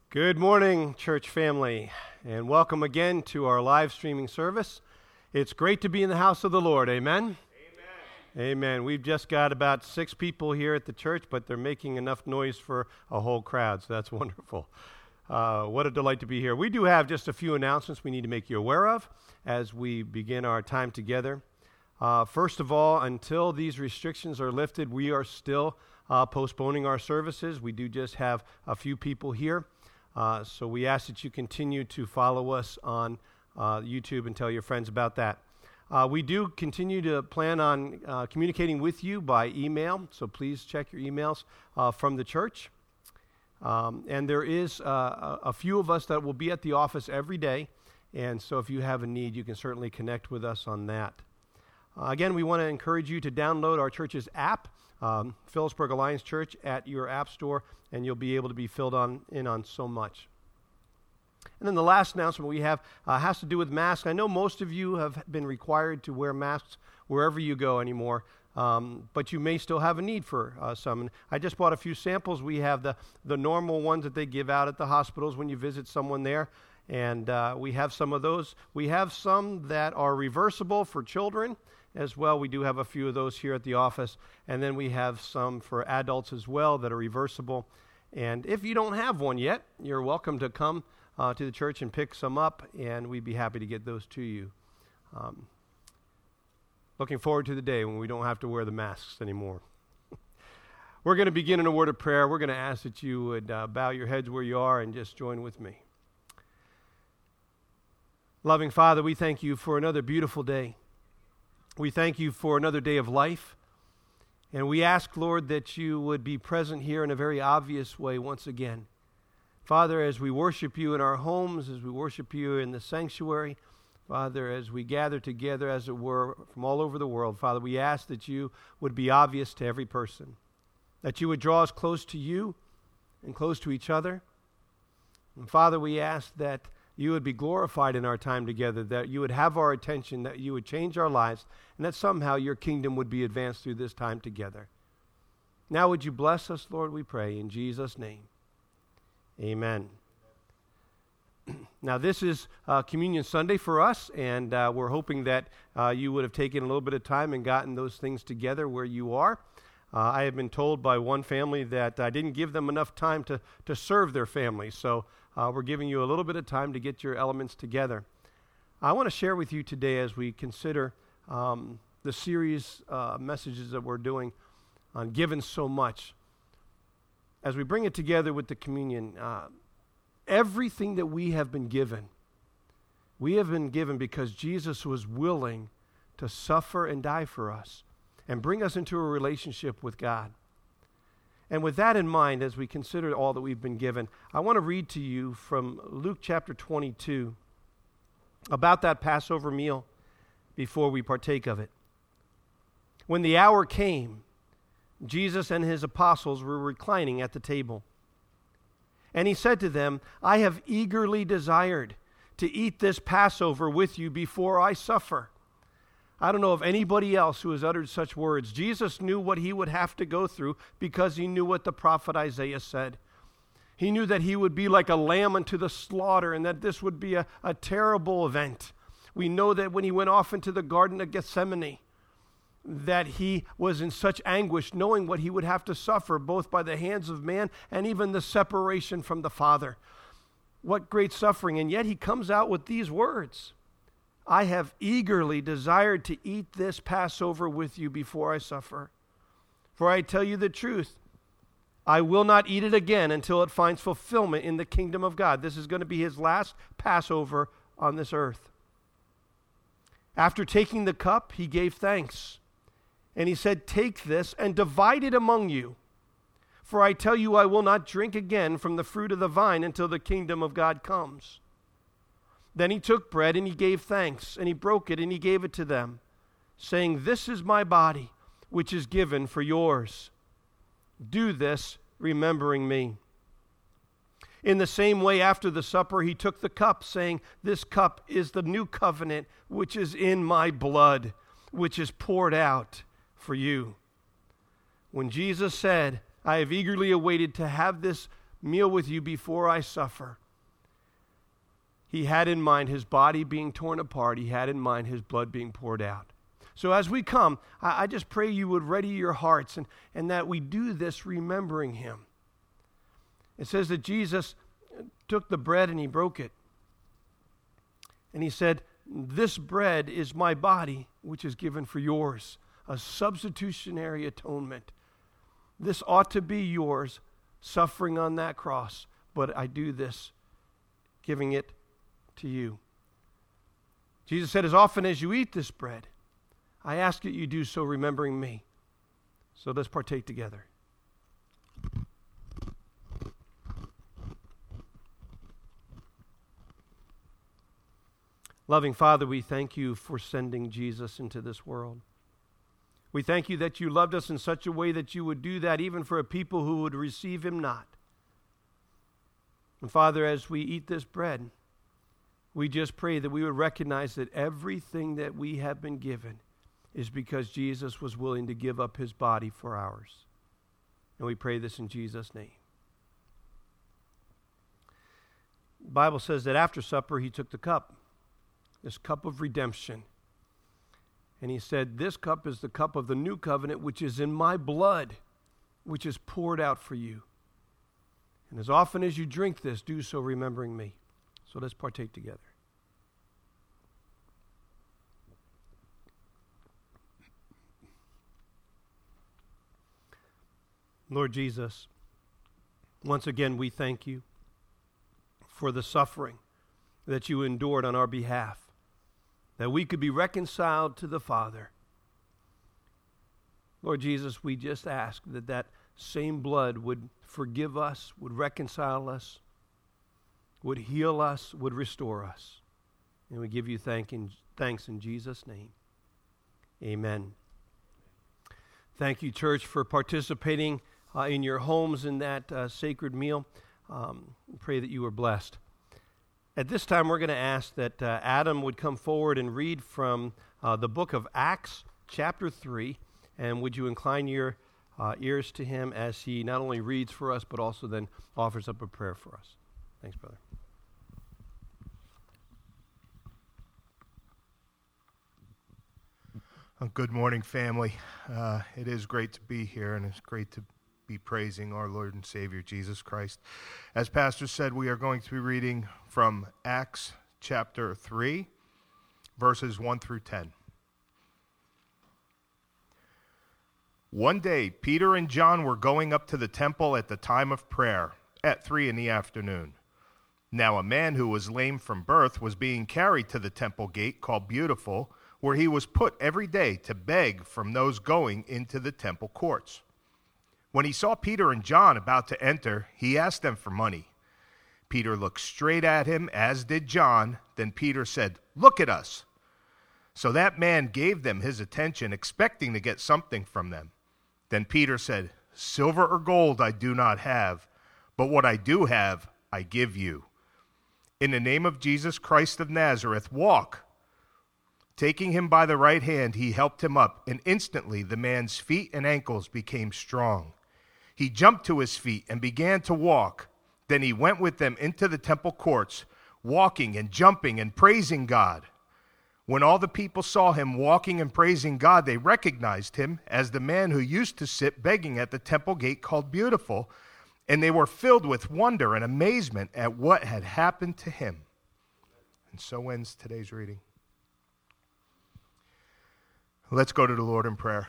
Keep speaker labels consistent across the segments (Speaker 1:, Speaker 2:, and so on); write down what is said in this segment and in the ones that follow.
Speaker 1: Good morning, church family, and welcome again to our live streaming service. It's great to be in the house of the Lord, amen? Amen. We've just got about 6 people here at the church, but they're making enough noise for a whole crowd, so that's wonderful. What a delight to be here. We do have just a few announcements we need to make you aware of as we begin our time together. First of all, until these restrictions are lifted, we are still postponing our services. We do just have a few people here. So we ask that you continue to follow us on YouTube and tell your friends about that. We do continue to plan on communicating with you by email, so please check your emails from the church. And there is a few of us that will be at the office every day, and so if you have a need, you can certainly connect with us on that. Again, we want to encourage you to download our church's app, Phillipsburg Alliance Church, at your app store, and you'll be able to be filled in on so much. And then the last announcement we have has to do with masks. I know most of you have been required to wear masks wherever you go anymore, but you may still have a need for some. And I just bought a few samples. We have the normal ones that they give out at the hospitals when you visit someone there, and we have some of those. We have some that are reversible for children as well. We do have a few of those here at the office, and then we have some for adults as well that are reversible. And if you don't have one yet, you're welcome to come to the church and pick some up, and we'd be happy to get those to you. Looking forward to the day when we don't have to wear the masks anymore. We're going to begin in a word of prayer. We're going to ask that you would bow your heads where you are and just join with me. Loving Father, we thank you for another beautiful day. We thank you for another day of life. And we ask, Lord, that you would be present here in a very obvious way once again. Father, as we worship you in our homes, as we worship you in the sanctuary, Father, as we gather together, as it were, from all over the world, Father, we ask that you would be obvious to every person, that you would draw us close to you and close to each other. And Father, we ask that you would be glorified in our time together, that you would have our attention, that you would change our lives, and that somehow your kingdom would be advanced through this time together. Now would you bless us, Lord, we pray, in Jesus' name. Amen. Now this is Communion Sunday for us, and we're hoping that you would have taken a little bit of time and gotten those things together where you are. I have been told by one family that I didn't give them enough time to serve their family, so we're giving you a little bit of time to get your elements together. I want to share with you today as we consider the series messages that we're doing on Given So Much. As we bring it together with the communion, everything that we have been given because Jesus was willing to suffer and die for us and bring us into a relationship with God. And with that in mind, as we consider all that we've been given, I want to read to you from Luke chapter 22 about that Passover meal before we partake of it. When the hour came, Jesus and his apostles were reclining at the table. And he said to them, I have eagerly desired to eat this Passover with you before I suffer. I don't know of anybody else who has uttered such words. Jesus knew what he would have to go through because he knew what the prophet Isaiah said. He knew that he would be like a lamb unto the slaughter and that this would be a terrible event. We know that when he went off into the Garden of Gethsemane, that he was in such anguish knowing what he would have to suffer both by the hands of man and even the separation from the Father. What great suffering. And yet he comes out with these words. I have eagerly desired to eat this Passover with you before I suffer. For I tell you the truth, I will not eat it again until it finds fulfillment in the kingdom of God. This is going to be his last Passover on this earth. After taking the cup, he gave thanks. And he said, take this and divide it among you. For I tell you, I will not drink again from the fruit of the vine until the kingdom of God comes. Then he took bread and he gave thanks, and he broke it and he gave it to them, saying, this is my body, which is given for yours. Do this, remembering me. In the same way, after the supper, he took the cup, saying, this cup is the new covenant, which is in my blood, which is poured out for you. When Jesus said, I have eagerly awaited to have this meal with you before I suffer. He had in mind his body being torn apart. He had in mind his blood being poured out. So as we come, I just pray you would ready your hearts and that we do this remembering him. It says that Jesus took the bread and he broke it. And he said, "This bread is my body, which is given for yours." A substitutionary atonement. This ought to be yours, suffering on that cross, but I do this, giving it to you. Jesus said, "As often as you eat this bread, I ask that you do so remembering me." So let's partake together. Loving Father, we thank you for sending Jesus into this world. We thank you that you loved us in such a way that you would do that even for a people who would receive him not. And Father, as we eat this bread, we just pray that we would recognize that everything that we have been given is because Jesus was willing to give up his body for ours. And we pray this in Jesus' name. The Bible says that after supper he took the cup, this cup of redemption. And he said, "This cup is the cup of the new covenant, which is in my blood, which is poured out for you. And as often as you drink this, do so remembering me." So let's partake together. Lord Jesus, once again we thank you for the suffering that you endured on our behalf, that we could be reconciled to the Father. Lord Jesus, we just ask that that same blood would forgive us, would reconcile us, would heal us, would restore us. And we give you thanks in Jesus' name. Amen. Thank you, church, for participating in your homes in that sacred meal. Pray that you were blessed. At this time, we're going to ask that Adam would come forward and read from the book of Acts, chapter 3. And would you incline your ears to him as he not only reads for us, but also then offers up a prayer for us. Thanks, brother.
Speaker 2: Good morning, family. It is great to be here, and it's great to be praising our Lord and Savior, Jesus Christ. As Pastor said, we are going to be reading from Acts chapter 3, verses 1 through 10. One day, Peter and John were going up to the temple at the time of prayer, at 3 p.m. Now a man who was lame from birth was being carried to the temple gate called Beautiful, where he was put every day to beg from those going into the temple courts. When he saw Peter and John about to enter, he asked them for money. Peter looked straight at him, as did John. Then Peter said, "Look at us." So that man gave them his attention, expecting to get something from them. Then Peter said, "Silver or gold I do not have, but what I do have I give you. In the name of Jesus Christ of Nazareth, walk." Taking him by the right hand, he helped him up, and instantly the man's feet and ankles became strong. He jumped to his feet and began to walk. Then he went with them into the temple courts, walking and jumping and praising God. When all the people saw him walking and praising God, they recognized him as the man who used to sit begging at the temple gate called Beautiful, and they were filled with wonder and amazement at what had happened to him. And so ends today's reading. Let's go to the Lord in prayer.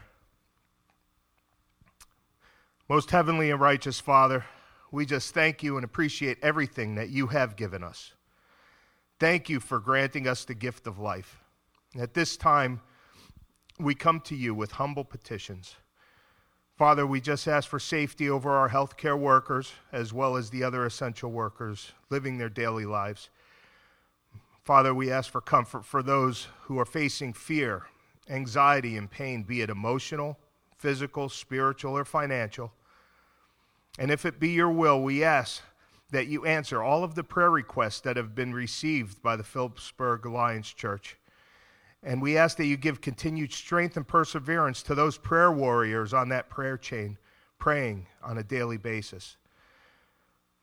Speaker 2: Most heavenly and righteous Father, we just thank you and appreciate everything that you have given us. Thank you for granting us the gift of life. At this time, we come to you with humble petitions. Father, we just ask for safety over our healthcare workers as well as the other essential workers living their daily lives. Father, we ask for comfort for those who are facing fear, anxiety, and pain, be it emotional, physical, spiritual, or financial. And if it be your will, we ask that you answer all of the prayer requests that have been received by the Phillipsburg Alliance Church. And we ask that you give continued strength and perseverance to those prayer warriors on that prayer chain, praying on a daily basis.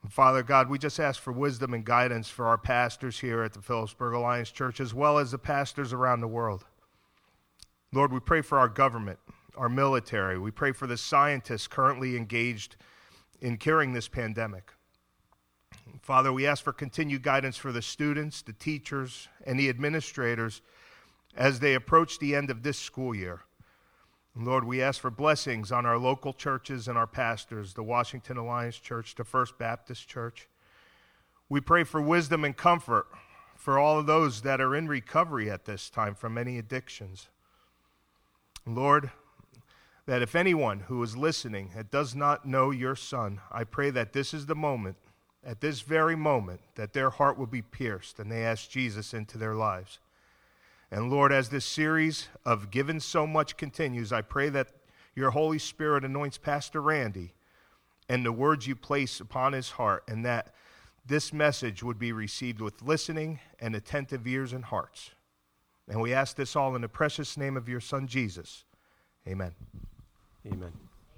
Speaker 2: Father God, we just ask for wisdom and guidance for our pastors here at the Phillipsburg Alliance Church, as well as the pastors around the world. Lord, we pray for our government, our military. We pray for the scientists currently engaged in curing this pandemic. Father, we ask for continued guidance for the students, the teachers, and the administrators as they approach the end of this school year. And Lord, we ask for blessings on our local churches and our pastors, the Washington Alliance Church, the First Baptist Church. We pray for wisdom and comfort for all of those that are in recovery at this time from many addictions. Lord, that if anyone who is listening that does not know your Son, I pray that this is the moment, at this very moment, that their heart will be pierced and they ask Jesus into their lives. And Lord, as this series of Given So Much continues, I pray that your Holy Spirit anoints Pastor Randy and the words you place upon his heart, and that this message would be received with listening and attentive ears and hearts. And we ask this all in the precious name of your Son, Jesus. Amen.
Speaker 1: Amen.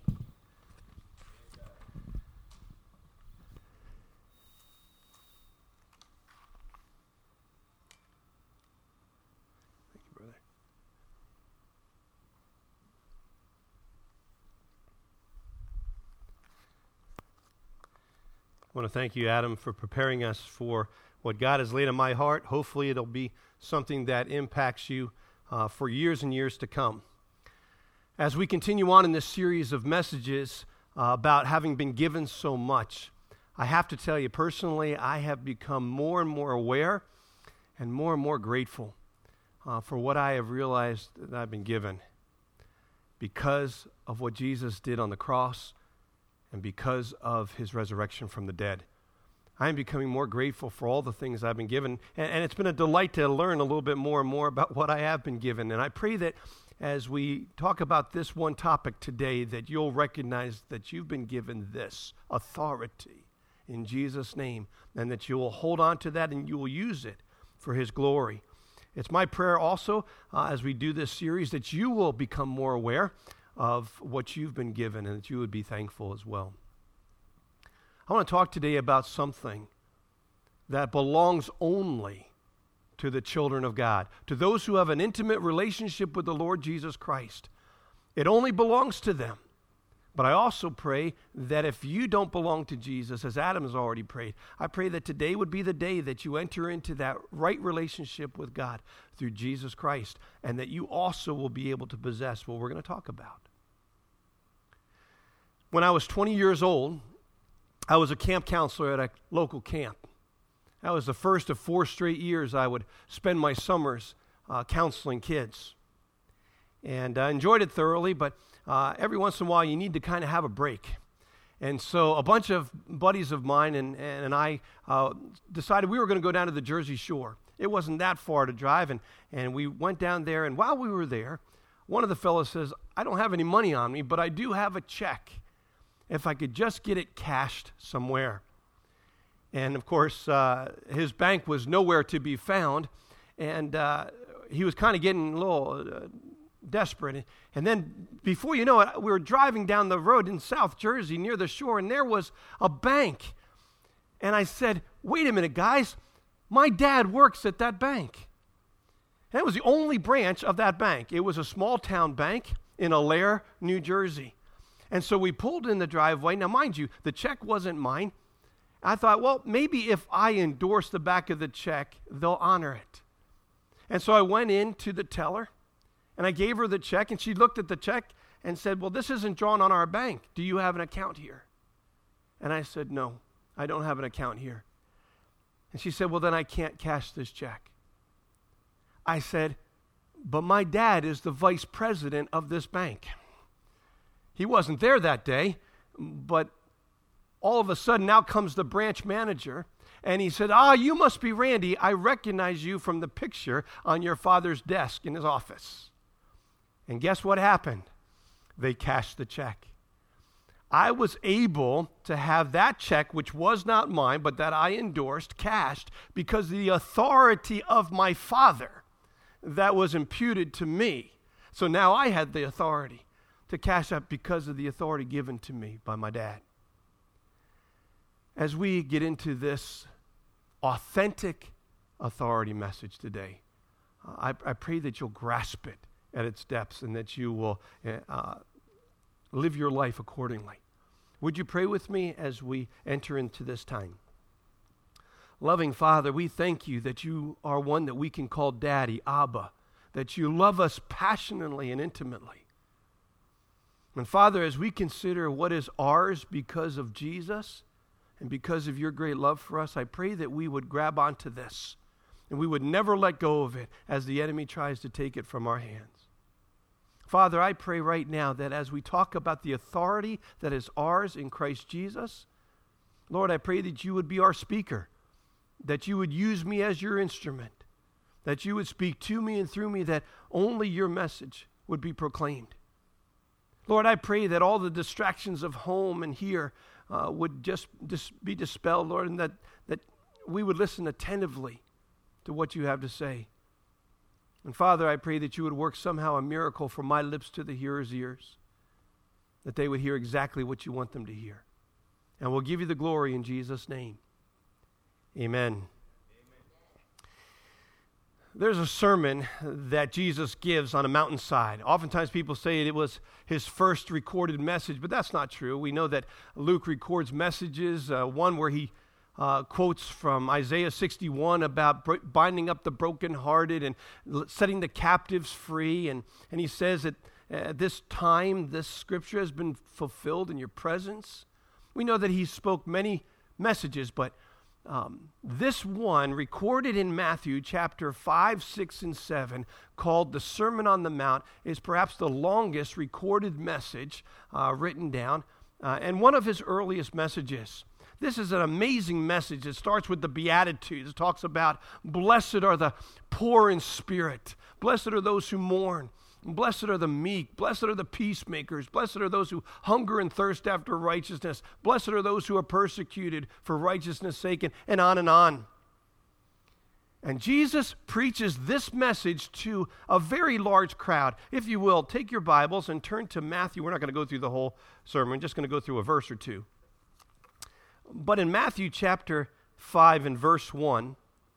Speaker 1: I want to thank you, Adam, for preparing us for what God has laid on my heart. Hopefully it'll be something that impacts you for years and years to come. As we continue on in this series of messages about having been given so much, I have to tell you personally, I have become more and more aware and more grateful for what I have realized that I've been given because of what Jesus did on the cross and because of his resurrection from the dead. I am becoming more grateful for all the things I've been given, and it's been a delight to learn a little bit more and more about what I have been given. And I pray that as we talk about this one topic today, that you'll recognize that you've been given this authority in Jesus' name, and that you will hold on to that and you will use it for his glory. It's my prayer also, as we do this series, that you will become more aware of what you've been given and that you would be thankful as well. I want to talk today about something that belongs only to the children of God, to those who have an intimate relationship with the Lord Jesus Christ. It only belongs to them. But I also pray that if you don't belong to Jesus, as Adam has already prayed, I pray that today would be the day that you enter into that right relationship with God through Jesus Christ, and that you also will be able to possess what we're going to talk about. When I was 20 years old, I was a camp counselor at a local camp. That was the first of 4 straight years I would spend my summers counseling kids. And I enjoyed it thoroughly, but every once in a while you need to kind of have a break. And so a bunch of buddies of mine and I decided we were going to go down to the Jersey Shore. It wasn't that far to drive, and we went down there, and while we were there, one of the fellows says, I don't have any money on me, but I do have a check. If I could just get it cashed somewhere. And of course, his bank was nowhere to be found, and he was kind of getting a little desperate. And then before you know it, we were driving down the road in South Jersey near the shore, and there was a bank. And I said, wait a minute, guys, my dad works at that bank. And it was the only branch of that bank. It was a small town bank in Allaire, New Jersey. And so we pulled in the driveway. Now, mind you, the check wasn't mine. I thought, well, maybe if I endorse the back of the check, they'll honor it. And so I went in to the teller, and I gave her the check, and she looked at the check and said, well, this isn't drawn on our bank. Do you have an account here? And I said, no, I don't have an account here. And she said, well, then I can't cash this check. I said, but my dad is the vice president of this bank. He wasn't there that day, but all of a sudden now comes the branch manager, and he said, you must be Randy. I recognize you from the picture on your father's desk in his office. And guess what happened? They cashed the check. I was able to have that check, which was not mine, but that I endorsed, cashed because of the authority of my father that was imputed to me. So now I had the authority to cash up because of the authority given to me by my dad. as we get into this authentic authority message today, I pray that you'll grasp it at its depths and that you will live your life accordingly. Would you pray with me as we enter into this time? Loving Father, we thank you that you are one that we can call Daddy, Abba, that you love us passionately and intimately. And Father, as we consider what is ours because of Jesus and because of your great love for us, I pray that we would grab onto this and we would never let go of it as the enemy tries to take it from our hands. Father, I pray right now that as we talk about the authority that is ours in Christ Jesus, Lord, I pray that you would be our speaker, that you would use me as your instrument, that you would speak to me and through me, that only your message would be proclaimed. Lord, I pray that all the distractions of home and here would just be dispelled, Lord, and that we would listen attentively to what you have to say. And Father, I pray that you would work somehow a miracle from my lips to the hearer's ears, that they would hear exactly what you want them to hear. And we'll give you the glory in Jesus' name. Amen. There's a sermon that Jesus gives on a mountainside. Oftentimes people say it was his first recorded message, but that's not true. We know that Luke records messages, one where he quotes from Isaiah 61 about binding up the brokenhearted and setting the captives free. And he says that at this time, this scripture has been fulfilled in your presence. We know that he spoke many messages, but this one, recorded in Matthew chapter 5, 6, and 7, called the Sermon on the Mount, is perhaps the longest recorded message written down, and one of his earliest messages. This is an amazing message. It starts with the Beatitudes. It talks about, blessed are the poor in spirit. Blessed are those who mourn. Blessed are the meek. Blessed are the peacemakers. Blessed are those who hunger and thirst after righteousness. Blessed are those who are persecuted for righteousness' sake, and on and on. And Jesus preaches this message to a very large crowd. If you will, take your Bibles and turn to Matthew. We're not going to go through the whole sermon. We're just going to go through a verse or two. But in Matthew chapter 5 and verse 1,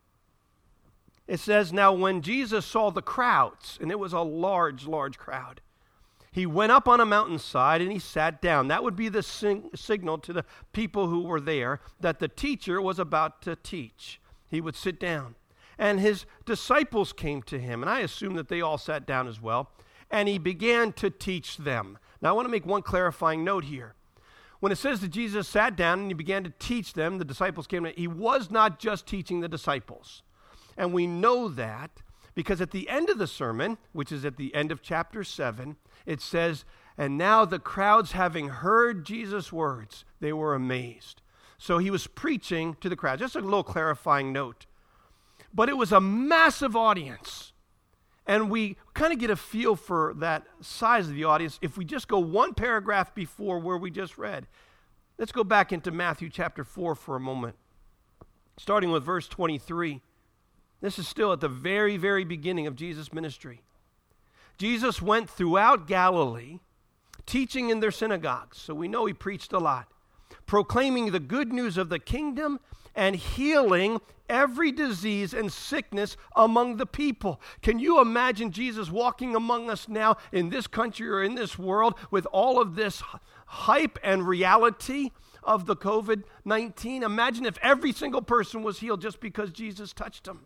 Speaker 1: it says, now when Jesus saw the crowds, and it was a large, large crowd, he went up on a mountainside and he sat down. That would be the signal to the people who were there that the teacher was about to teach. He would sit down. And his disciples came to him, and I assume that they all sat down as well, and he began to teach them. Now I want to make one clarifying note here. When it says that Jesus sat down and he began to teach them, the disciples came to him, he was not just teaching the disciples. And we know that because at the end of the sermon, which is at the end of chapter 7, it says, and now the crowds having heard Jesus' words, they were amazed. So he was preaching to the crowd. Just a little clarifying note. But it was a massive audience. And we kind of get a feel for that size of the audience if we just go one paragraph before where we just read. Let's go back into Matthew chapter 4 for a moment. Starting with verse 23. This is still at the very, very beginning of Jesus' ministry. Jesus went throughout Galilee, teaching in their synagogues. So we know he preached a lot. Proclaiming the good news of the kingdom and healing every disease and sickness among the people. Can you imagine Jesus walking among us now in this country or in this world with all of this hype and reality of the COVID-19? Imagine if every single person was healed just because Jesus touched them.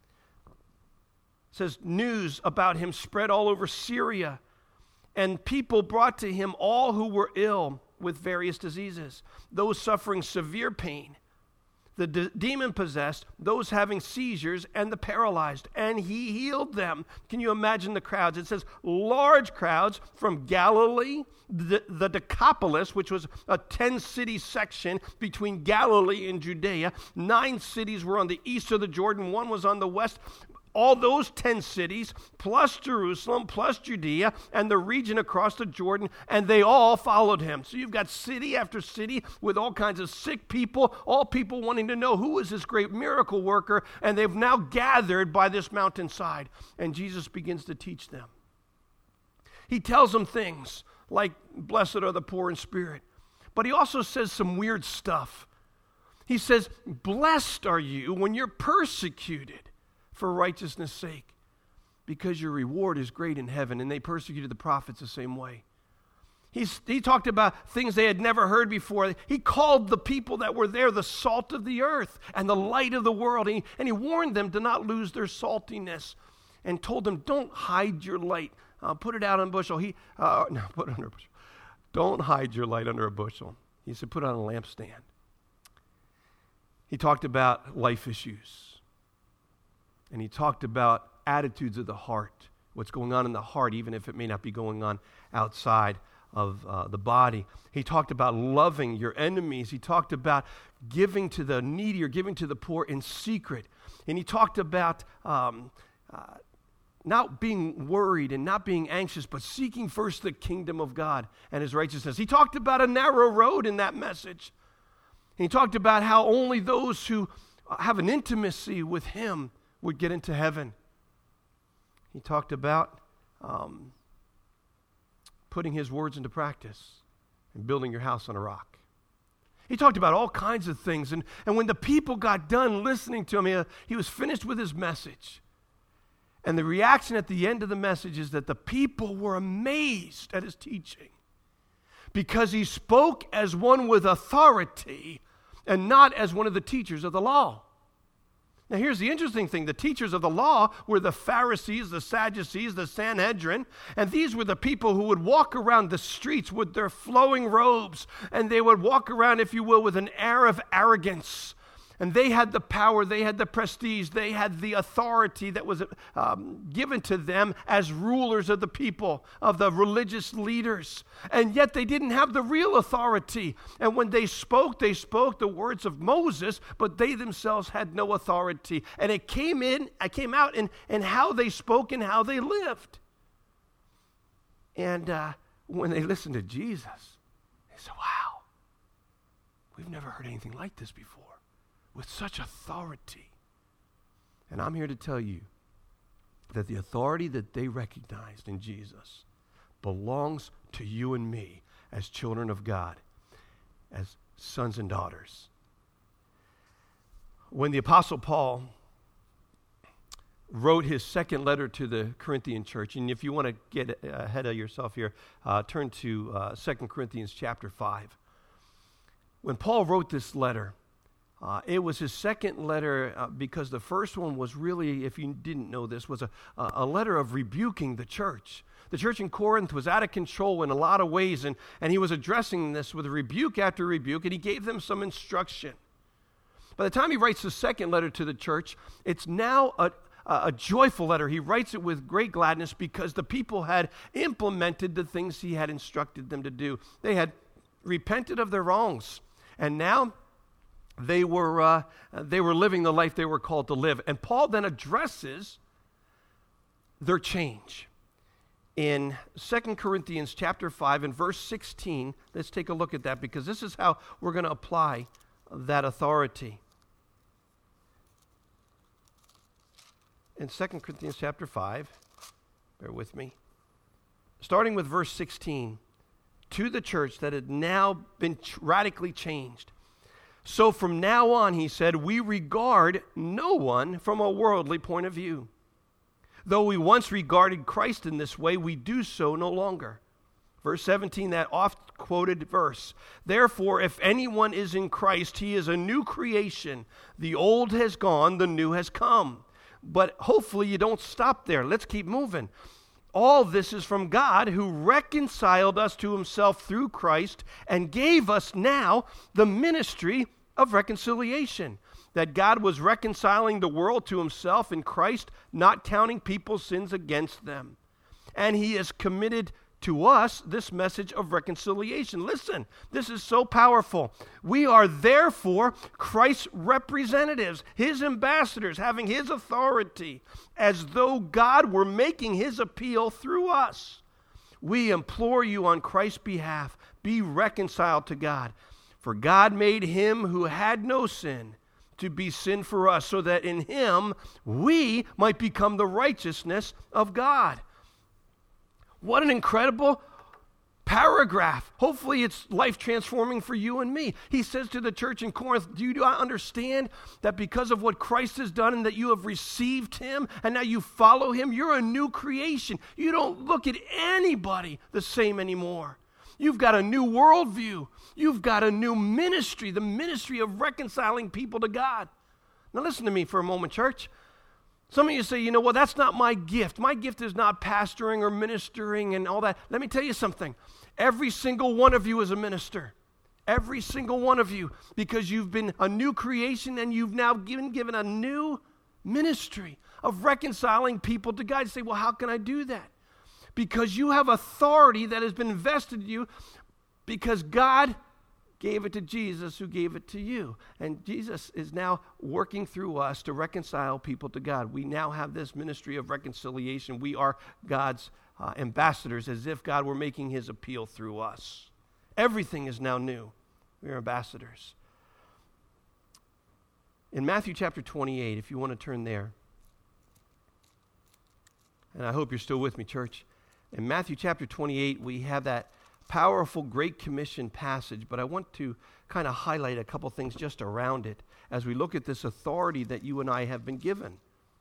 Speaker 1: It says news about him spread all over Syria, and people brought to him all who were ill with various diseases, those suffering severe pain, the demon-possessed, those having seizures, and the paralyzed, and he healed them. Can you imagine the crowds? It says large crowds from Galilee, the Decapolis, which was a 10-city section between Galilee and Judea. 9 cities were on the east of the Jordan, 1 was on the west. All those 10 cities, plus Jerusalem, plus Judea, and the region across the Jordan, and they all followed him. So you've got city after city with all kinds of sick people, all people wanting to know who is this great miracle worker, and they've now gathered by this mountainside, and Jesus begins to teach them. He tells them things like, blessed are the poor in spirit, but he also says some weird stuff. He says, blessed are you when you're persecuted for righteousness' sake, because your reward is great in heaven. And they persecuted the prophets the same way. He talked about things they had never heard before. He called the people that were there the salt of the earth and the light of the world. And he warned them to not lose their saltiness and told them, don't hide your light. Put it out on a bushel. Put it under a bushel. Don't hide your light under a bushel. He said, put it on a lampstand. He talked about life issues. And he talked about attitudes of the heart, what's going on in the heart, even if it may not be going on outside of the body. He talked about loving your enemies. He talked about giving to the needy or giving to the poor in secret. And he talked about not being worried and not being anxious, but seeking first the kingdom of God and his righteousness. He talked about a narrow road in that message. And he talked about how only those who have an intimacy with him would get into heaven. He talked about putting his words into practice and building your house on a rock. He talked about all kinds of things. And when the people got done listening to him, he was finished with his message. And the reaction at the end of the message is that the people were amazed at his teaching because he spoke as one with authority and not as one of the teachers of the law. Now, here's the interesting thing. The teachers of the law were the Pharisees, the Sadducees, the Sanhedrin, and these were the people who would walk around the streets with their flowing robes, and they would walk around, if you will, with an air of arrogance. And they had the power, they had the prestige, they had the authority that was given to them as rulers of the people, of the religious leaders. And yet they didn't have the real authority. And when they spoke the words of Moses, but they themselves had no authority. And it came out in how they spoke and how they lived. And when they listened to Jesus, they said, wow, we've never heard anything like this before. With such authority. And I'm here to tell you that the authority that they recognized in Jesus belongs to you and me as children of God, as sons and daughters. When the Apostle Paul wrote his second letter to the Corinthian church, and if you want to get ahead of yourself here, turn to 2 Corinthians chapter 5. When Paul wrote this letter, it was his second letter because the first one was really, if you didn't know this, was a letter of rebuking the church. The church in Corinth was out of control in a lot of ways, and he was addressing this with rebuke after rebuke, and he gave them some instruction. By the time he writes the second letter to the church, it's now a joyful letter. He writes it with great gladness because the people had implemented the things he had instructed them to do. They had repented of their wrongs, and now they were living the life they were called to live. And Paul then addresses their change. In 2 Corinthians chapter 5 and verse 16, let's take a look at that because this is how we're going to apply that authority. In 2 Corinthians chapter 5, bear with me, starting with verse 16, to the church that had now been radically changed. So from now on, he said, we regard no one from a worldly point of view. Though we once regarded Christ in this way, we do so no longer. Verse 17, that oft-quoted verse. Therefore, if anyone is in Christ, he is a new creation. The old has gone, the new has come. But hopefully you don't stop there. Let's keep moving. All this is from God who reconciled us to himself through Christ and gave us now the ministry of reconciliation. That God was reconciling the world to himself in Christ, not counting people's sins against them. And he has committed to us this message of reconciliation. Listen, this is so powerful. We are therefore Christ's representatives, his ambassadors, having his authority, as though God were making his appeal through us. We implore you on Christ's behalf, be reconciled to God. For God made him who had no sin to be sin for us, so that in him we might become the righteousness of God. What an incredible paragraph. Hopefully it's life transforming for you and me. He says to the church in Corinth, do you not understand that because of what Christ has done and that you have received him and now you follow him, you're a new creation. You don't look at anybody the same anymore. You've got a new worldview. You've got a new ministry, the ministry of reconciling people to God. Now listen to me for a moment, church. Some of you say, well, that's not my gift. My gift is not pastoring or ministering and all that. Let me tell you something. Every single one of you is a minister. Every single one of you, because you've been a new creation and you've now been given a new ministry of reconciling people to God. You say, well, how can I do that? Because you have authority that has been vested in you because God gave it to Jesus who gave it to you. And Jesus is now working through us to reconcile people to God. We now have this ministry of reconciliation. We are God's ambassadors, as if God were making his appeal through us. Everything is now new. We are ambassadors. In Matthew chapter 28, if you want to turn there, and I hope you're still with me, church. In Matthew chapter 28, we have that powerful Great Commission passage, but I want to kind of highlight a couple things just around it as we look at this authority that you and I have been given.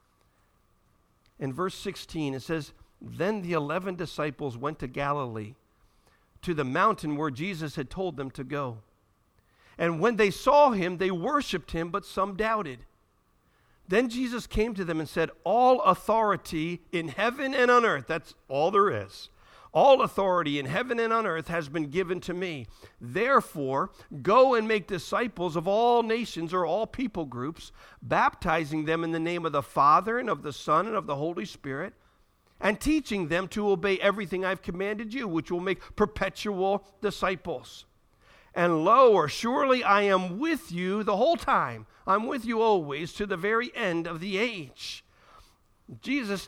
Speaker 1: In verse 16, it says, "Then the 11 disciples went to Galilee, to the mountain where Jesus had told them to go. And when they saw him, they worshiped him, but some doubted. Then Jesus came to them and said, 'All authority in heaven and on earth,'" that's all there is, "all authority in heaven and on earth has been given to me. Therefore, go and make disciples of all nations," or all people groups, "baptizing them in the name of the Father and of the Son and of the Holy Spirit, and teaching them to obey everything I've commanded you, which will make perpetual disciples. And lo, or surely I am with you the whole time. I'm with you always to the very end of the age." Jesus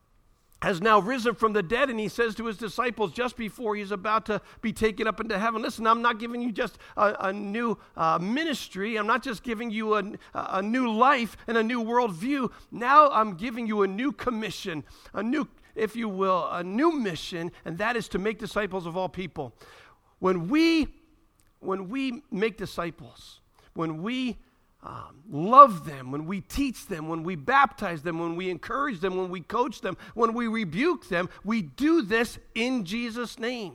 Speaker 1: has now risen from the dead, and he says to his disciples just before he's about to be taken up into heaven, "Listen, I'm not giving you just a new ministry. I'm not just giving you a new life and a new worldview. Now I'm giving you a new commission, a new, if you will, a new mission, and that is to make disciples of all people." When we make disciples, when we love them, when we teach them, when we baptize them, when we encourage them, when we coach them, when we rebuke them, we do this in Jesus' name.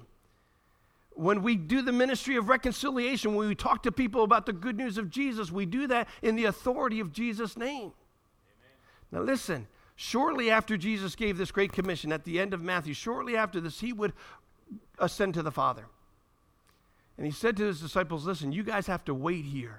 Speaker 1: When we do the ministry of reconciliation, when we talk to people about the good news of Jesus, we do that in the authority of Jesus' name. Amen. Now listen, shortly after Jesus gave this great commission at the end of Matthew, shortly after this, he would ascend to the Father. And he said to his disciples, "Listen, you guys have to wait here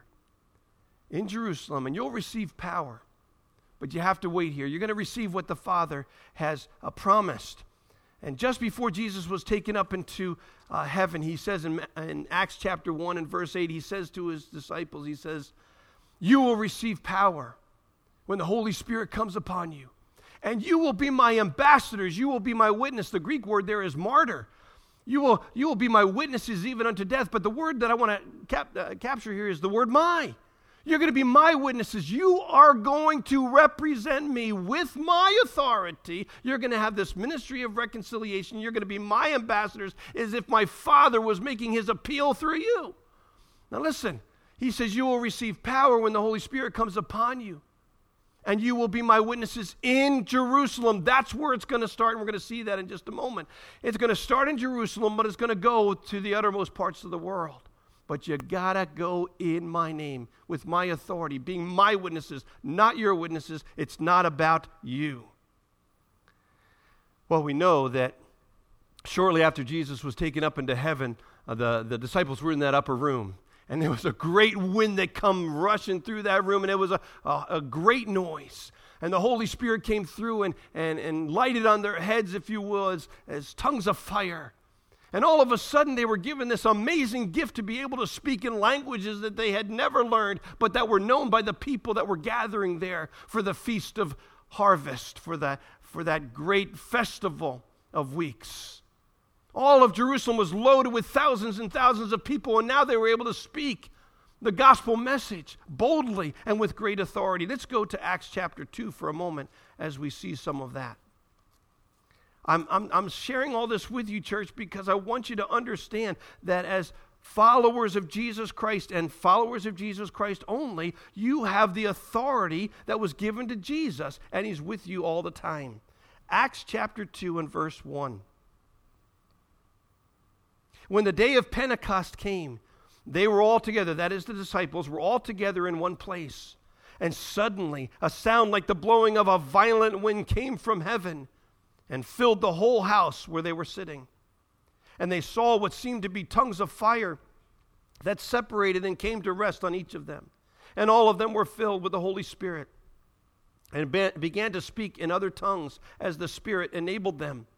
Speaker 1: in Jerusalem, and you'll receive power. But you have to wait here. You're going to receive what the Father has promised." And just before Jesus was taken up into heaven, he says in Acts chapter 1 and verse 8, he says to his disciples, he says, "You will receive power when the Holy Spirit comes upon you. And you will be my ambassadors. You will be my witness." The Greek word there is martyr. You will be my witnesses even unto death. But the word that I want to capture here is the word "my." You're going to be my witnesses. You are going to represent me with my authority. You're going to have this ministry of reconciliation. You're going to be my ambassadors as if my Father was making his appeal through you. Now listen, he says you will receive power when the Holy Spirit comes upon you. And you will be my witnesses in Jerusalem. That's where it's going to start, and we're going to see that in just a moment. It's going to start in Jerusalem, but it's going to go to the uttermost parts of the world. But you got to go in my name, with my authority, being my witnesses, not your witnesses. It's not about you. Well, we know that shortly after Jesus was taken up into heaven, the disciples were in that upper room. And there was a great wind that come rushing through that room, and it was a great noise. And the Holy Spirit came through and lighted on their heads, if you will, as tongues of fire. And all of a sudden, they were given this amazing gift to be able to speak in languages that they had never learned, but that were known by the people that were gathering there for the Feast of Harvest, for that great festival of weeks. All of Jerusalem was loaded with thousands and thousands of people, and now they were able to speak the gospel message boldly and with great authority. Let's go to Acts chapter 2 for a moment as we see some of that. I'm sharing all this with you, church, because I want you to understand that as followers of Jesus Christ and followers of Jesus Christ only, you have the authority that was given to Jesus, and he's with you all the time. Acts chapter 2 and verse 1. When the day of Pentecost came, they were all together, that is, the disciples were all together in one place. And suddenly a sound like the blowing of a violent wind came from heaven and filled the whole house where they were sitting. And they saw what seemed to be tongues of fire that separated and came to rest on each of them. And all of them were filled with the Holy Spirit and began to speak in other tongues as the Spirit enabled them.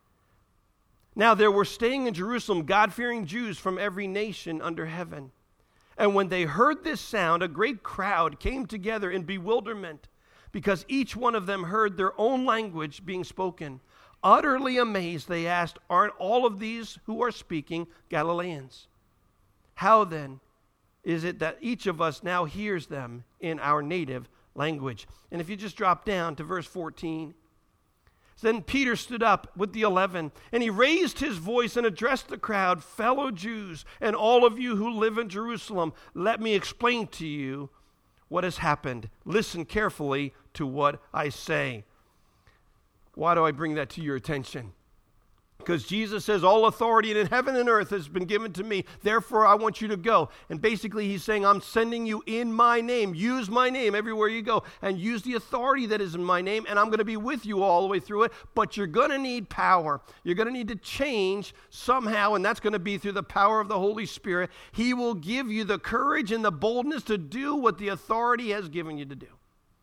Speaker 1: Now there were staying in Jerusalem God-fearing Jews from every nation under heaven. And when they heard this sound, a great crowd came together in bewilderment, because each one of them heard their own language being spoken. Utterly amazed, they asked, aren't all of these who are speaking Galileans? How then is it that each of us now hears them in our native language? And if you just drop down to verse 14. Then Peter stood up with the 11, and he raised his voice and addressed the crowd, fellow Jews, and all of you who live in Jerusalem, let me explain to you what has happened. Listen carefully to what I say. Why do I bring that to your attention? Because Jesus says, all authority in heaven and earth has been given to me. Therefore, I want you to go. And basically, he's saying, I'm sending you in my name. Use my name everywhere you go. And use the authority that is in my name. And I'm going to be with you all the way through it. But you're going to need power. You're going to need to change somehow. And that's going to be through the power of the Holy Spirit. He will give you the courage and the boldness to do what the authority has given you to do.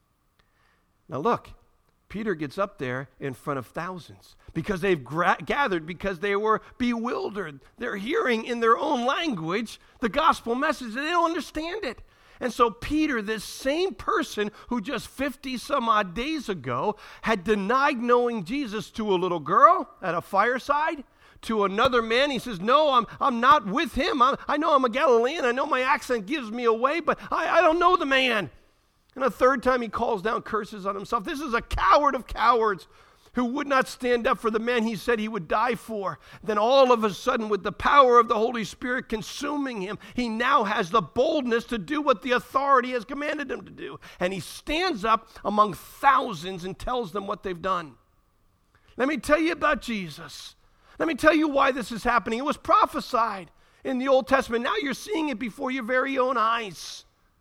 Speaker 1: Now look. Peter gets up there in front of thousands because they've gathered because they were bewildered. They're hearing in their own language the gospel message, and they don't understand it. And so Peter, this same person who just 50 some odd days ago had denied knowing Jesus to a little girl at a fireside, to another man, he says, no, I'm not with him. I know I'm a Galilean. I know my accent gives me away, but I don't know the man. And a third time he calls down curses on himself. This is a coward of cowards who would not stand up for the man he said he would die for. Then all of a sudden, with the power of the Holy Spirit consuming him, he now has the boldness to do what the authority has commanded him to do. And he stands up among thousands and tells them what they've done. Let me tell you about Jesus. Let me tell you why this is happening. It was prophesied in the Old Testament. Now you're seeing it before your very own eyes.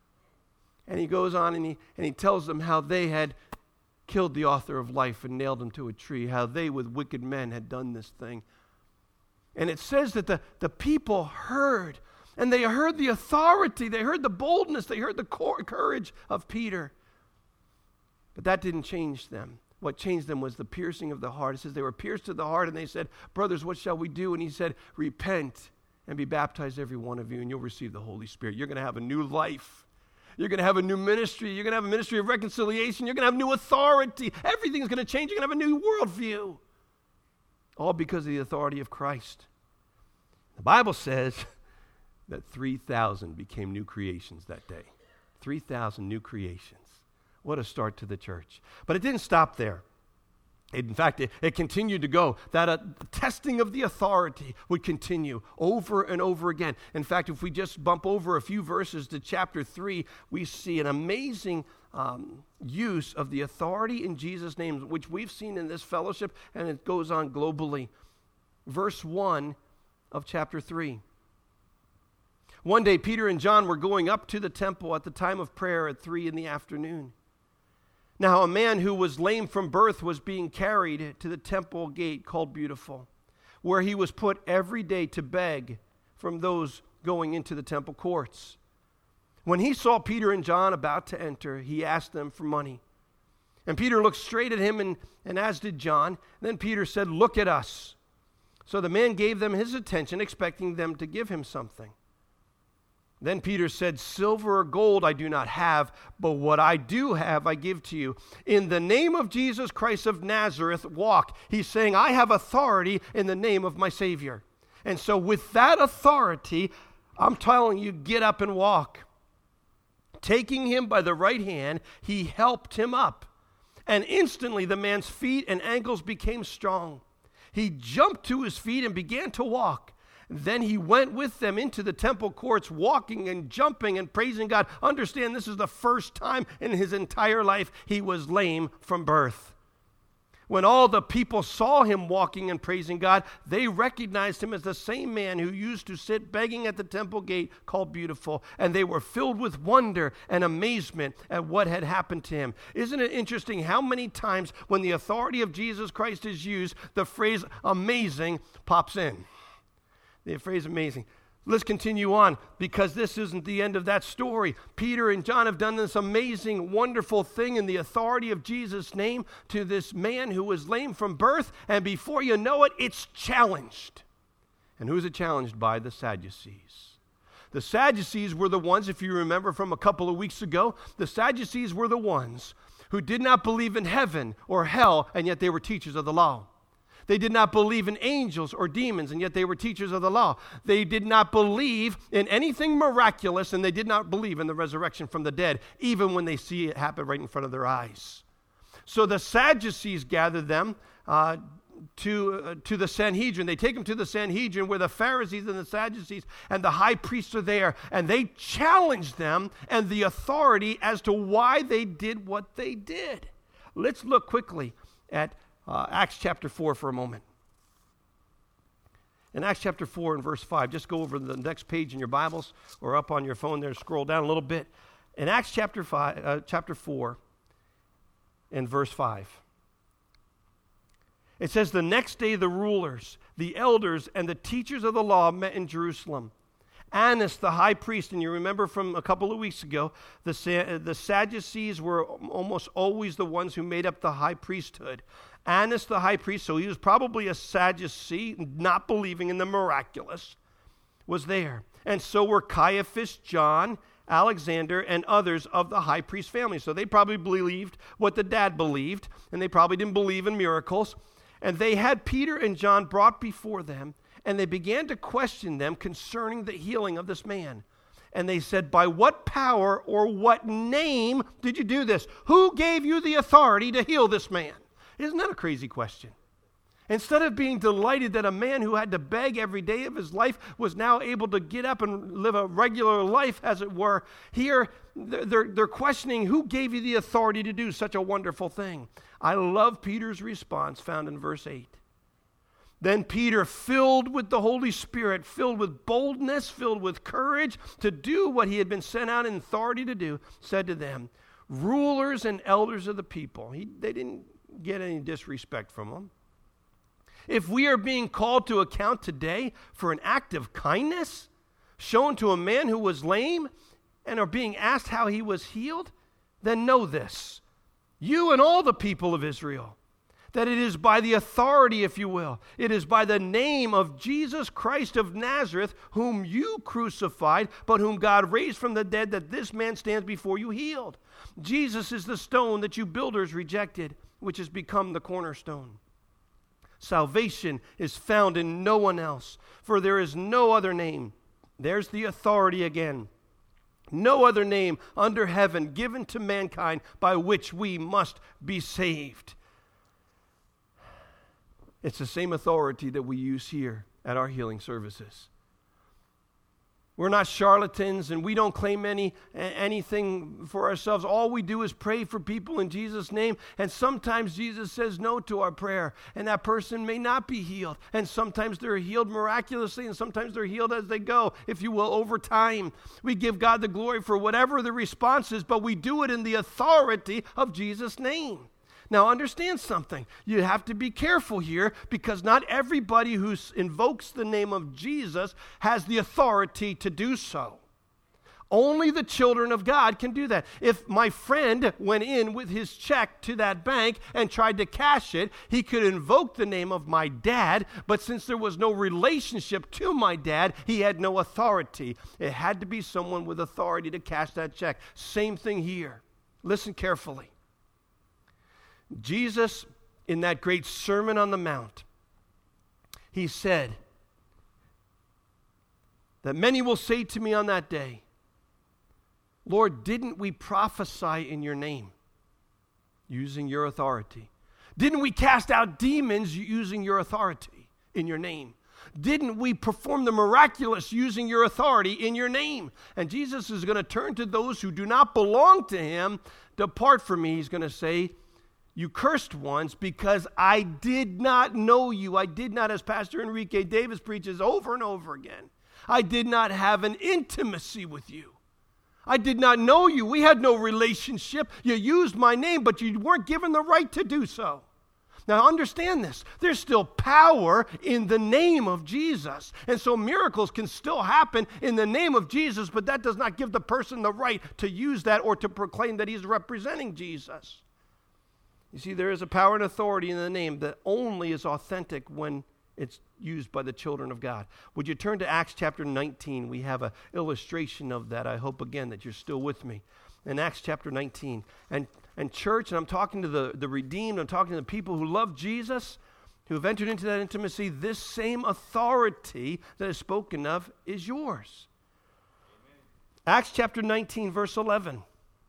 Speaker 1: And he goes on and he tells them how they had killed the author of life and nailed him to a tree, how they with wicked men had done this thing. And it says that the people heard, and they heard the authority, they heard the boldness, they heard the courage of Peter. But that didn't change them. What changed them was the piercing of the heart. It says they were pierced to the heart, and they said, brothers, what shall we do? And he said, repent and be baptized every one of you, and you'll receive the Holy Spirit. You're going to have a new life. You're going to have a new ministry. You're going to have a ministry of reconciliation. You're going to have new authority. Everything's going to change. You're going to have a new worldview. All because of the authority of Christ. The Bible says that 3,000 became new creations that day. 3,000 new creations. What a start to the church. But it didn't stop there. In fact, it continued to go. That testing of the authority would continue over and over again. In fact, if we just bump over a few verses to chapter 3, we see an amazing use of the authority in Jesus' name, which we've seen in this fellowship, and it goes on globally. Verse 1 of chapter 3. One day, Peter and John were going up to the temple at the time of prayer at 3 p.m. Now, a man who was lame from birth was being carried to the temple gate called Beautiful, where he was put every day to beg from those going into the temple courts. When he saw Peter and John about to enter, he asked them for money. And Peter looked straight at him, and as did John. Then Peter said, look at us. So the man gave them his attention, expecting them to give him something. Then Peter said, silver or gold I do not have, but what I do have I give to you. In the name of Jesus Christ of Nazareth, walk. He's saying, I have authority in the name of my Savior. And so with that authority, I'm telling you, get up and walk. Taking him by the right hand, he helped him up. And instantly the man's feet and ankles became strong. He jumped to his feet and began to walk. Then he went with them into the temple courts, walking and jumping and praising God. Understand, this is the first time in his entire life he was lame from birth. When all the people saw him walking and praising God, they recognized him as the same man who used to sit begging at the temple gate called Beautiful, and they were filled with wonder and amazement at what had happened to him. Isn't it interesting how many times when the authority of Jesus Christ is used, the phrase amazing pops in? The phrase amazing. Let's continue on, because this isn't the end of that story. Peter and John have done this amazing, wonderful thing in the authority of Jesus' name to this man who was lame from birth, and before you know it, it's challenged. And who's it challenged by? The Sadducees. The Sadducees were the ones, if you remember from a couple of weeks ago, the Sadducees were the ones who did not believe in heaven or hell, and yet they were teachers of the law. They did not believe in angels or demons, and yet they were teachers of the law. They did not believe in anything miraculous, and they did not believe in the resurrection from the dead, even when they see it happen right in front of their eyes. So the Sadducees gathered them to the Sanhedrin. They take them to the Sanhedrin where the Pharisees and the Sadducees and the high priests are there, and they challenge them and the authority as to why they did what they did. Let's look quickly at Acts chapter 4 for a moment. In Acts chapter 4 and verse 5, just go over the next page in your Bibles or up on your phone there, scroll down a little bit. In Acts chapter 4 and verse 5, it says, "The next day the rulers, the elders, and the teachers of the law met in Jerusalem. Annas, the high priest," and you remember from a couple of weeks ago, the Sadducees were almost always the ones who made up the high priesthood. Annas, the high priest, so he was probably a Sadducee, not believing in the miraculous, was there. And so were Caiaphas, John, Alexander, and others of the high priest family. So they probably believed what the dad believed, and they probably didn't believe in miracles. And they had Peter and John brought before them, and they began to question them concerning the healing of this man. And they said, "By what power or what name did you do this? Who gave you the authority to heal this man?" Isn't that a crazy question? Instead of being delighted that a man who had to beg every day of his life was now able to get up and live a regular life, as it were, here they're questioning who gave you the authority to do such a wonderful thing. I love Peter's response found in verse 8. Then Peter, filled with the Holy Spirit, filled with boldness, filled with courage to do what he had been sent out in authority to do, said to them, "Rulers and elders of the people." They didn't get any disrespect from them. "If we are being called to account today for an act of kindness shown to a man who was lame and are being asked how he was healed, then know this, you and all the people of Israel, that it is by the authority, if you will, it is by the name of Jesus Christ of Nazareth, whom you crucified, but whom God raised from the dead, that this man stands before you healed. Jesus is the stone that you builders rejected, which has become the cornerstone. Salvation is found in no one else, for there is no other name." There's the authority again. "No other name under heaven given to mankind by which we must be saved." It's the same authority that we use here at our healing services. We're not charlatans, and we don't claim anything for ourselves. All we do is pray for people in Jesus' name, and sometimes Jesus says no to our prayer, and that person may not be healed. And sometimes they're healed miraculously, and sometimes they're healed as they go, if you will, over time. We give God the glory for whatever the response is, but we do it in the authority of Jesus' name. Now, understand something. You have to be careful here, because not everybody who invokes the name of Jesus has the authority to do so. Only the children of God can do that. If my friend went in with his check to that bank and tried to cash it, he could invoke the name of my dad, but since there was no relationship to my dad, he had no authority. It had to be someone with authority to cash that check. Same thing here. Listen carefully. Jesus, in that great Sermon on the Mount, he said that many will say to me on that day, "Lord, didn't we prophesy in your name?" Using your authority. Didn't we cast out demons using your authority in your name? Didn't we perform the miraculous using your authority in your name? And Jesus is going to turn to those who do not belong to him. Depart from me, he's going to say, you cursed ones, because I did not know you. I did not, as Pastor Enrique Davis preaches over and over again, I did not have an intimacy with you. I did not know you. We had no relationship. You used my name, but you weren't given the right to do so. Now understand this. There's still power in the name of Jesus. And so miracles can still happen in the name of Jesus, but that does not give the person the right to use that or to proclaim that he's representing Jesus. You see, there is a power and authority in the name that only is authentic when it's used by the children of God. Would you turn to Acts chapter 19? We have an illustration of that. I hope, again, that you're still with me. In Acts chapter 19. And church, and I'm talking to the redeemed, I'm talking to the people who love Jesus, who have entered into that intimacy, this same authority that is spoken of is yours. Amen. Acts chapter 19, verse 11.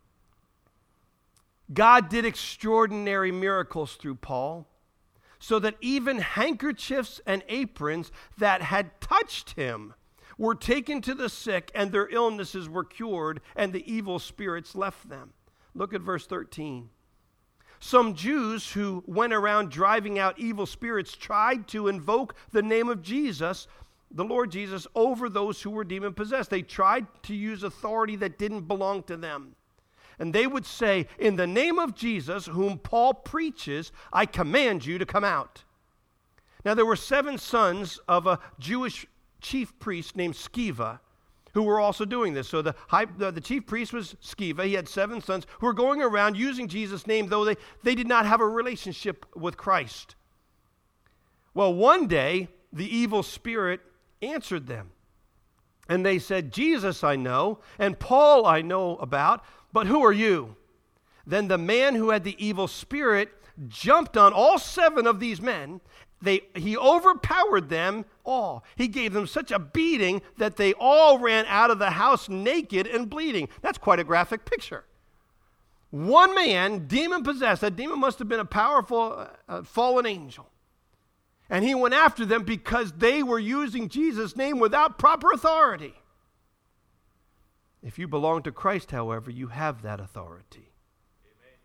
Speaker 1: God did extraordinary miracles through Paul, so that even handkerchiefs and aprons that had touched him were taken to the sick, and their illnesses were cured, and the evil spirits left them. Look at verse 13. Some Jews who went around driving out evil spirits tried to invoke the name of Jesus, the Lord Jesus, over those who were demon-possessed. They tried to use authority that didn't belong to them. And they would say, in the name of Jesus, whom Paul preaches, I command you to come out. Now there were 7 sons of a Jewish chief priest named Sceva, who were also doing this. So the chief priest was Sceva. He had 7 sons who were going around using Jesus' name, though they did not have a relationship with Christ. Well, one day, the evil spirit answered them. And they said, Jesus I know, and Paul I know about, but who are you? Then the man who had the evil spirit jumped on all 7 of these men. He overpowered them all. He gave them such a beating that they all ran out of the house naked and bleeding. That's quite a graphic picture. One man, demon-possessed, that demon must have been a powerful fallen angel. And he went after them because they were using Jesus' name without proper authority. If you belong to Christ, however, you have that authority. Amen.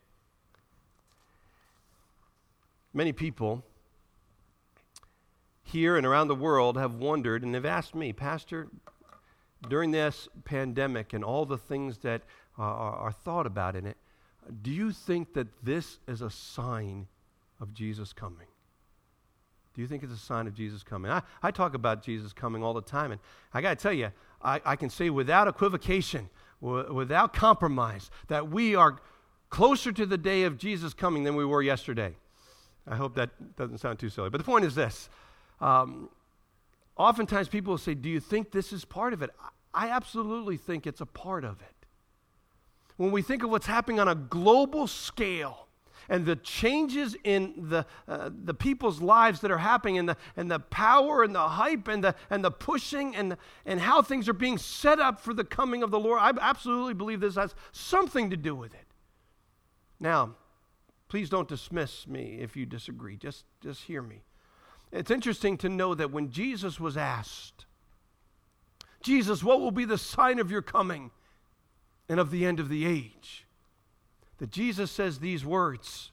Speaker 1: Many people here and around the world have wondered and have asked me, Pastor, during this pandemic and all the things that are thought about in it, do you think that this is a sign of Jesus coming? Do you think it's a sign of Jesus coming? I talk about Jesus coming all the time, and I got to tell you, I can say without equivocation, without compromise, that we are closer to the day of Jesus coming than we were yesterday. I hope that doesn't sound too silly. But the point is this. Oftentimes people will say, do you think this is part of it? I absolutely think it's a part of it. When we think of what's happening on a global scale, and the changes in the people's lives that are happening, and the power and the hype and the pushing and how things are being set up for the coming of the Lord, I absolutely believe this has something to do with it. Now, please don't dismiss me if you disagree. Just hear me. It's interesting to know that when Jesus was asked, Jesus, what will be the sign of your coming and of the end of the age? That Jesus says these words,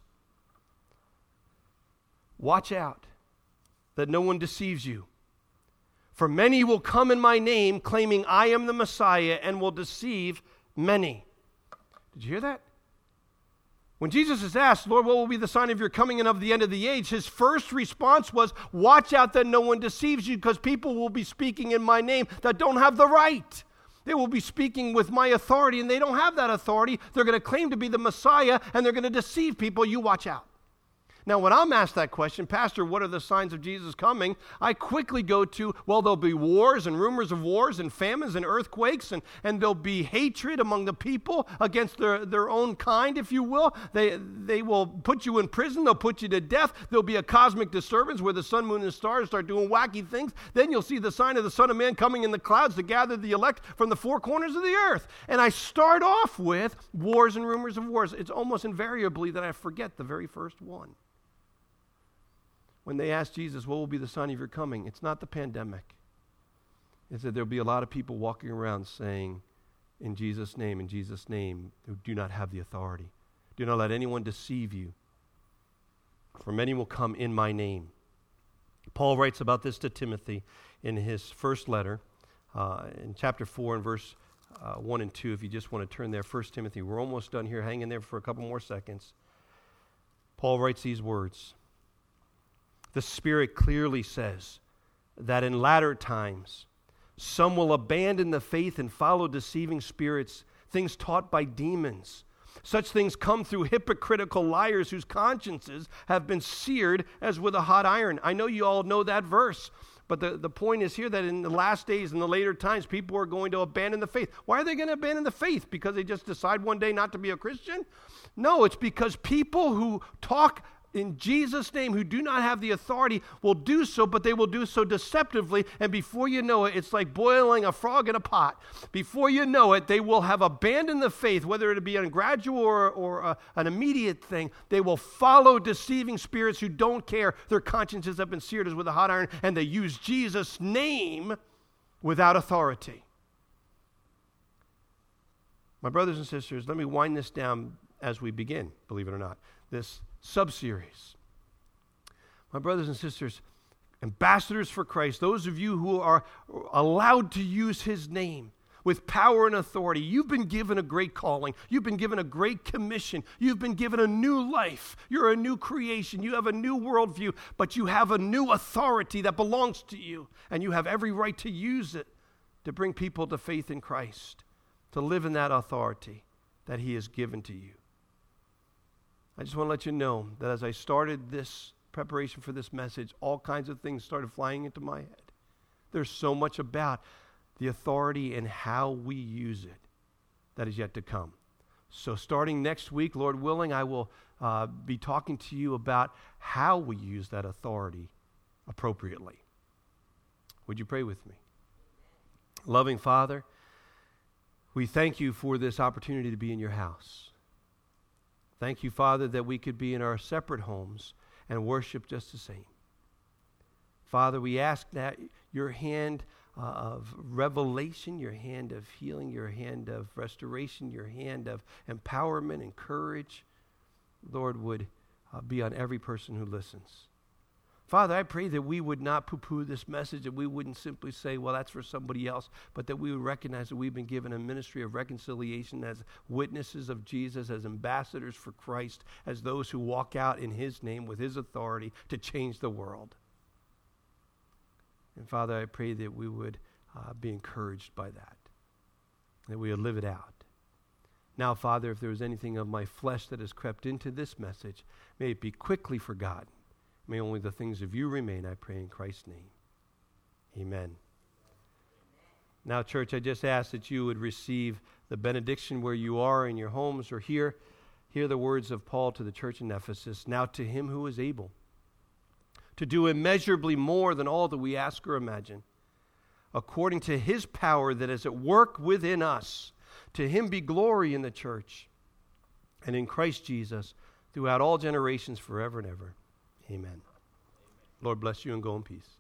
Speaker 1: watch out that no one deceives you. For many will come in my name, claiming I am the Messiah, and will deceive many. Did you hear that? When Jesus is asked, Lord, what will be the sign of your coming and of the end of the age? His first response was, watch out that no one deceives you, because people will be speaking in my name that don't have the right. They will be speaking with my authority, and they don't have that authority. They're going to claim to be the Messiah, and they're going to deceive people. You watch out. Now, when I'm asked that question, Pastor, what are the signs of Jesus coming? I quickly go to, well, there'll be wars and rumors of wars and famines and earthquakes, and there'll be hatred among the people against their own kind, if you will. They will put you in prison. They'll put you to death. There'll be a cosmic disturbance where the sun, moon, and stars start doing wacky things. Then you'll see the sign of the Son of Man coming in the clouds to gather the elect from the 4 corners of the earth. And I start off with wars and rumors of wars. It's almost invariably that I forget the very first one. when they asked Jesus, what will be the sign of your coming? It's not the pandemic. It's that there'll be a lot of people walking around saying, in Jesus' name, who do not have the authority. Do not let anyone deceive you, for many will come in my name. Paul writes about this to Timothy in his first letter, in chapter 4 and verse 1 and 2, if you just want to turn there. 1 Timothy, we're almost done here. Hang in there for a couple more seconds. Paul writes these words. The Spirit clearly says that in latter times, some will abandon the faith and follow deceiving spirits, things taught by demons. Such things come through hypocritical liars whose consciences have been seared as with a hot iron. I know you all know that verse, but the point is here that in the last days, in the later times, people are going to abandon the faith. Why are they going to abandon the faith? Because they just decide one day not to be a Christian? No, it's because people who talk in Jesus' name, who do not have the authority, will do so, but they will do so deceptively, and before you know it, it's like boiling a frog in a pot. Before you know it, they will have abandoned the faith, whether it be a gradual or an immediate thing. They will follow deceiving spirits who don't care. Their consciences have been seared as with a hot iron, and they use Jesus' name without authority. My brothers and sisters, let me wind this down as we begin, believe it or not, this sub-series. My brothers and sisters, ambassadors for Christ, those of you who are allowed to use his name with power and authority, you've been given a great calling. You've been given a great commission. You've been given a new life. You're a new creation. You have a new worldview, but you have a new authority that belongs to you, and you have every right to use it to bring people to faith in Christ, to live in that authority that he has given to you. I just want to let you know that as I started this preparation for this message, all kinds of things started flying into my head. There's so much about the authority and how we use it that is yet to come. So starting next week, Lord willing, I will be talking to you about how we use that authority appropriately. Would you pray with me? Loving Father, we thank you for this opportunity to be in your house. Thank you, Father, that we could be in our separate homes and worship just the same. Father, we ask that your hand of revelation, your hand of healing, your hand of restoration, your hand of empowerment and courage, Lord, would be on every person who listens. Father, I pray that we would not poo-poo this message, that we wouldn't simply say, well, that's for somebody else, but that we would recognize that we've been given a ministry of reconciliation as witnesses of Jesus, as ambassadors for Christ, as those who walk out in his name with his authority to change the world. And Father, I pray that we would be encouraged by that we would live it out. Now, Father, if there is anything of my flesh that has crept into this message, may it be quickly forgotten. May only the things of you remain, I pray in Christ's name. Amen. Now, church, I just ask that you would receive the benediction where you are in your homes or here. Hear the words of Paul to the church in Ephesus. Now to him who is able to do immeasurably more than all that we ask or imagine, according to his power that is at work within us, to him be glory in the church and in Christ Jesus throughout all generations forever and ever. Amen. Lord bless you and go in peace.